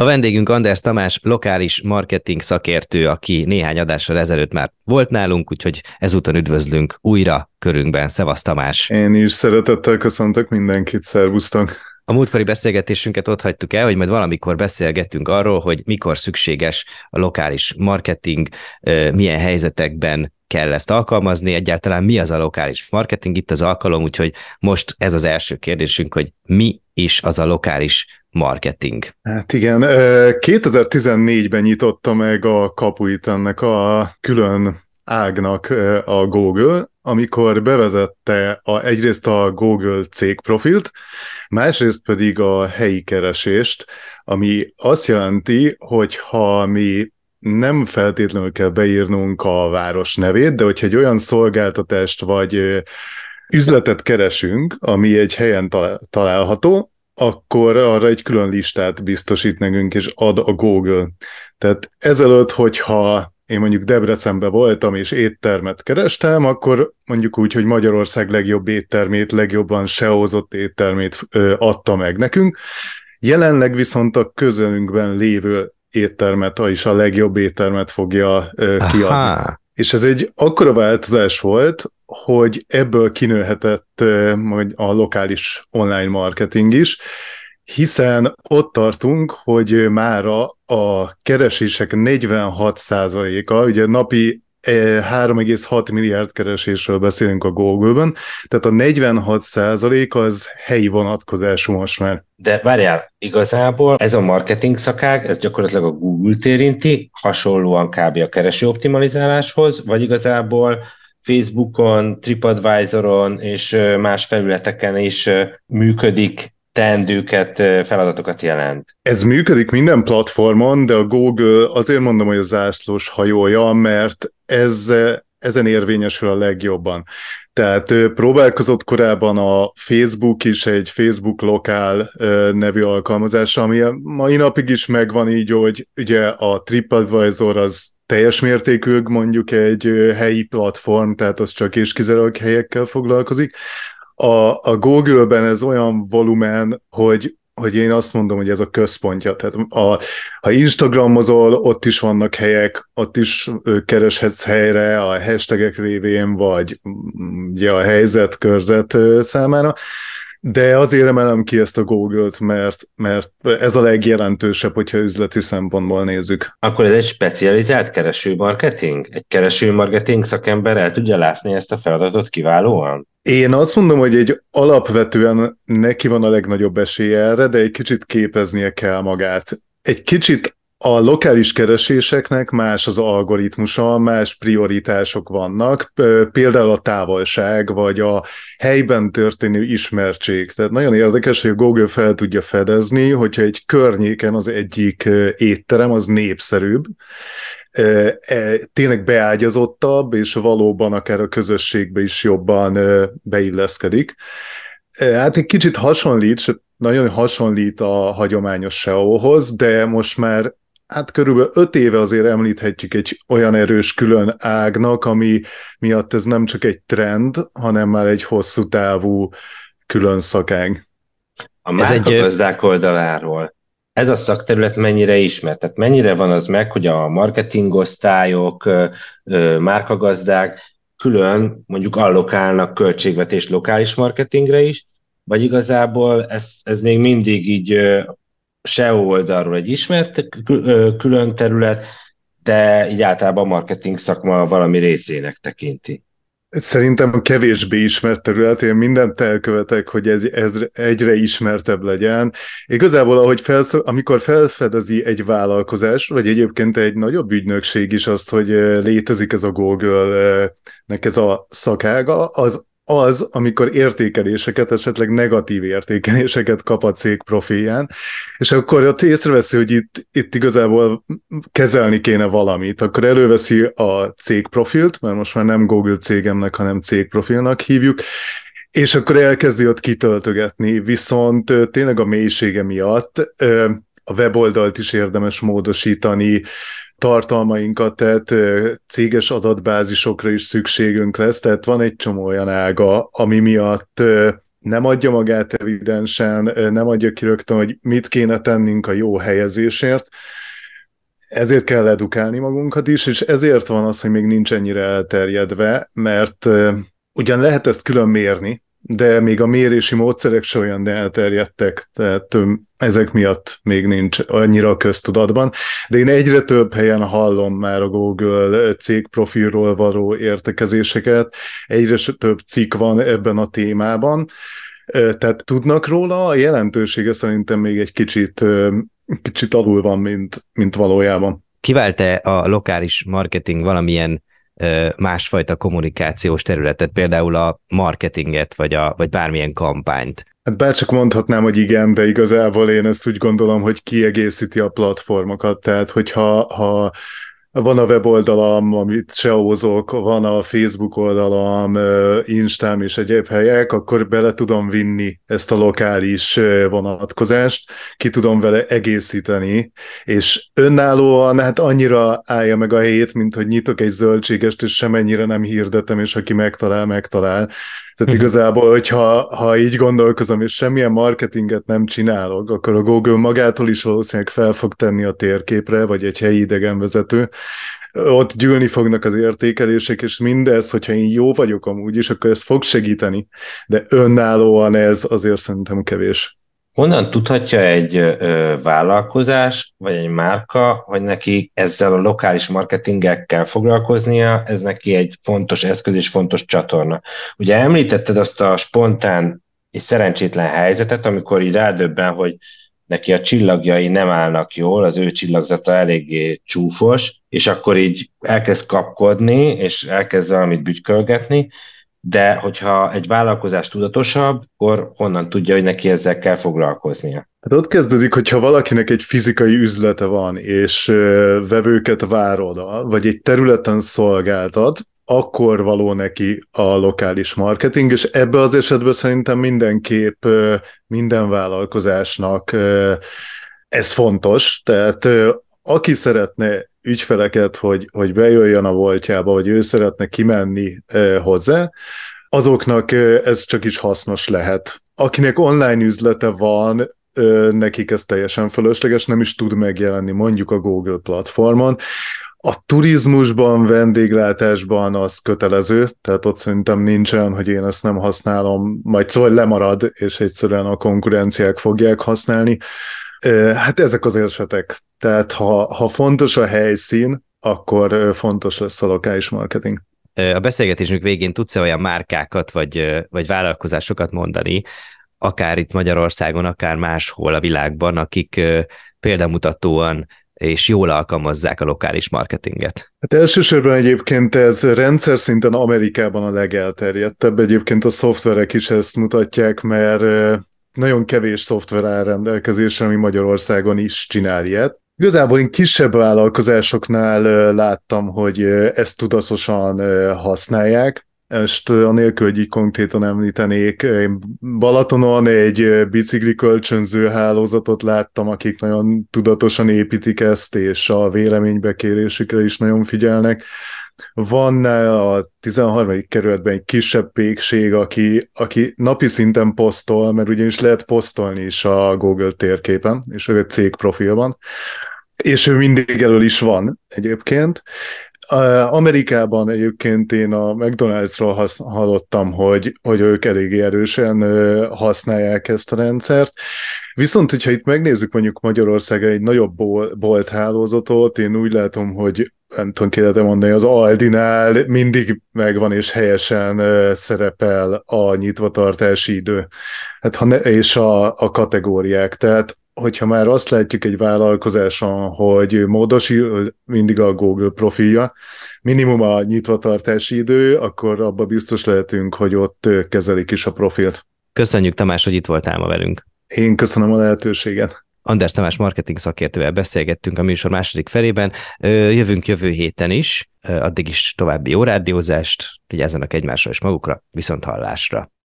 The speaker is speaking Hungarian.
A vendégünk Anders Tamás, lokális marketing szakértő, aki néhány adással ezelőtt már volt nálunk, úgyhogy ezúton üdvözlünk újra körünkben. Szevasz Tamás! Én is szeretettel köszöntök mindenkit, szervusztok! A múltkori beszélgetésünket ott hagytuk el, hogy majd valamikor beszélgettünk arról, hogy mikor szükséges a lokális marketing, milyen helyzetekben kell ezt alkalmazni, egyáltalán mi az a lokális marketing, itt az alkalom, úgyhogy most ez az első kérdésünk, hogy mi is az a lokális marketing. Hát igen, 2014-ben nyitotta meg a kapuit ennek a külön ágnak a Google, amikor bevezette egyrészt a Google cégprofilt, másrészt pedig a helyi keresést, ami azt jelenti, hogy ha mi nem feltétlenül kell beírnunk a város nevét, de hogyha egy olyan szolgáltatást vagy üzletet keresünk, ami egy helyen található, akkor arra egy külön listát biztosít nekünk, és ad a Google. Tehát ezelőtt, hogyha én mondjuk Debrecenben voltam, és éttermet kerestem, akkor mondjuk úgy, hogy Magyarország legjobb éttermét, legjobban SEO-zott éttermét adta meg nekünk. Jelenleg viszont a közelünkben lévő éttermet, vagyis a legjobb éttermet fogja kiadni. Aha. És ez egy akkora változás volt, hogy ebből kinőhetett a lokális online marketing is, hiszen ott tartunk, hogy mára a keresések 46%-a, ugye napi 3,6 milliárd keresésről beszélünk a Google-ben, tehát a 46% az helyi vonatkozású most már. De várjál, igazából ez a marketing szakág, ez gyakorlatilag a Google-t érinti, hasonlóan kb. A kereső optimalizáláshoz, vagy igazából Facebookon, TripAdvisoron és más felületeken is működik, teendőket, feladatokat jelent. Ez működik minden platformon, de a Google azért mondom, hogy a zászlós hajója, mert ezen érvényesül a legjobban. Tehát próbálkozott korábban a Facebook is egy Facebook Lokál nevű alkalmazása, ami a mai napig is megvan így, hogy ugye a TripAdvisor az teljes mértékű mondjuk egy helyi platform, tehát az csak és kizárólag helyekkel foglalkozik. A Google-ben ez olyan volumen, hogy én azt mondom, hogy ez a központja. Tehát ha Instagramozol, ott is vannak helyek, ott is kereshetsz helyre a hashtagek révén, vagy ugye a helyzetkörzet számára. De azért emelem ki ezt a Google-t, mert ez a legjelentősebb, hogyha üzleti szempontból nézzük. Akkor ez egy specializált keresőmarketing? Egy keresőmarketing szakember el tudja látni ezt a feladatot kiválóan? Én azt mondom, hogy alapvetően neki van a legnagyobb esélye erre, de egy kicsit képeznie kell magát. Egy kicsit a lokális kereséseknek más az algoritmusa, más prioritások vannak, például a távolság, vagy a helyben történő ismertség. Tehát nagyon érdekes, hogy a Google fel tudja fedezni, hogyha egy környéken az egyik étterem az népszerűbb, tényleg beágyazottabb, és valóban akár a közösségbe is jobban beilleszkedik. Hát egy kicsit hasonlít, nagyon hasonlít a hagyományos SEO-hoz, de most már körülbelül 5 éve azért említhetjük egy olyan erős külön ágnak, ami miatt ez nem csak egy trend, hanem már egy hosszú távú külön szakág. A márkagazdák oldaláról ez a szakterület mennyire ismert? Tehát mennyire van az meg, hogy a marketingosztályok, márkagazdák külön mondjuk allokálnak költségvetést lokális marketingre is, vagy igazából ez még mindig így SEO oldalról egy ismert külön terület, de így általában a marketing szakma valami részének tekinti? Szerintem kevésbé ismert terület, én mindent elkövetek, hogy ez egyre ismertebb legyen. Igazából, amikor felfedezi egy vállalkozás, vagy egyébként egy nagyobb ügynökség is azt, hogy létezik ez a Google-nek ez a szakága, az, amikor értékeléseket, esetleg negatív értékeléseket kap a cég profilján, és akkor ott észreveszi, hogy itt igazából kezelni kéne valamit, akkor előveszi a cég profilt, mert most már nem Google cégemnek, hanem cég profilnak hívjuk, és akkor elkezdi ott kitöltögetni, viszont tényleg a mélysége miatt a weboldalt is érdemes módosítani, tartalmainkat, tehát céges adatbázisokra is szükségünk lesz, tehát van egy csomó olyan ága, ami miatt nem adja magát evidensen, nem adja ki rögtön, hogy mit kéne tennünk a jó helyezésért. Ezért kell edukálni magunkat is, és ezért van az, hogy még nincs ennyire elterjedve, mert ugyan lehet ezt külön mérni, de még a mérési módszerek se olyan elterjedtek, tehát ezek miatt még nincs annyira a köztudatban. De én egyre több helyen hallom már a Google cégprofilról való értekezéseket, egyre több cikk van ebben a témában, tehát tudnak róla, a jelentősége szerintem még egy kicsit alul van, mint valójában. Kivált-e a lokális marketing valamilyen másfajta kommunikációs területet, például a marketinget, vagy bármilyen kampányt? Hát bárcsak mondhatnám, hogy igen, de igazából én ezt úgy gondolom, hogy kiegészíti a platformokat, tehát hogyha van a weboldalam, amit SEO-zok, van a Facebook oldalam, Instám és egyéb helyek, akkor bele tudom vinni ezt a lokális vonatkozást, ki tudom vele egészíteni, és önállóan hát annyira állja meg a helyét, mint hogy nyitok egy zöldségest, és semennyire nem hirdetem, és aki megtalál. Tehát igazából, hogyha így gondolkozom, és semmilyen marketinget nem csinálok, akkor a Google magától is valószínűleg fel fog tenni a térképre, vagy egy helyi idegenvezető. Ott gyűlni fognak az értékelések, és mindez, hogyha én jó vagyok amúgy is, akkor ez fog segíteni, de önállóan ez azért szerintem kevés. Honnan tudhatja egy vállalkozás, vagy egy márka, hogy neki ezzel a lokális marketinggel kell foglalkoznia, ez neki egy fontos eszköz és fontos csatorna. Ugye említetted azt a spontán és szerencsétlen helyzetet, amikor így rádöbben, hogy neki a csillagjai nem állnak jól, az ő csillagzata eléggé csúfos, és akkor így elkezd kapkodni, és elkezd valamit bütykölgetni, de hogyha egy vállalkozás tudatosabb, akkor honnan tudja, hogy neki ezzel kell foglalkoznia? Hát ott kezdődik, hogyha valakinek egy fizikai üzlete van, és vevőket vár oda, vagy egy területen szolgáltat, akkor való neki a lokális marketing, és ebbe az esetben szerintem mindenképp minden vállalkozásnak ez fontos, tehát aki szeretne ügyfeleket, hogy bejöjjön a Voltjába, vagy ő szeretne kimenni hozzá, azoknak ez csak is hasznos lehet. Akinek online üzlete van, nekik ez teljesen fölösleges, nem is tud megjelenni mondjuk a Google platformon. A turizmusban, vendéglátásban az kötelező, tehát ott szerintem nincs olyan, hogy én ezt nem használom, majd szóval lemarad, és egyszerűen a konkurenciák fogják használni. Hát ezek az esetek. Tehát ha fontos a helyszín, akkor fontos lesz a lokális marketing. A beszélgetésünk végén tudsz-e olyan márkákat, vagy vállalkozásokat mondani, akár itt Magyarországon, akár máshol a világban, akik példamutatóan és jól alkalmazzák a lokális marketinget? Hát elsősorban egyébként ez rendszer szinten Amerikában a legelterjedtebb. Egyébként a szoftverek is ezt mutatják, mert nagyon kevés szoftver áll rendelkezésre, ami Magyarországon is csinál ilyet. Igazából én kisebb vállalkozásoknál láttam, hogy ezt tudatosan használják. Ezt anélkül, hogy így konkrétan említenék, én Balatonon egy bicikli kölcsönző hálózatot láttam, akik nagyon tudatosan építik ezt, és a véleménybekérésükre is nagyon figyelnek. Van a 13. kerületben egy kisebb pékség, aki napi szinten posztol, mert ugyanis lehet posztolni is a Google térképen, és a cég profilban, és ő mindig elől is van egyébként. Amerikában egyébként én a McDonald'sról hallottam, hogy ők eléggé erősen használják ezt a rendszert. Viszont, hogyha itt megnézzük mondjuk Magyarországon egy nagyobb bolthálózatot, én úgy látom, hogy nem tudom, kérdezem mondani, az Aldinál mindig megvan és helyesen szerepel a nyitvatartási idő, és a kategóriák. Tehát hogyha már azt látjuk egy vállalkozáson, hogy módosul mindig a Google profilja, minimum a nyitvatartási idő, akkor abban biztos lehetünk, hogy ott kezelik is a profilt. Köszönjük, Tamás, hogy itt voltál ma velünk. Én köszönöm a lehetőséget. András Tamás marketing szakértővel beszélgettünk a műsor második felében. Jövünk jövő héten is, addig is további jó rádiózást, vigyázzanak egymásra és magukra, viszont hallásra.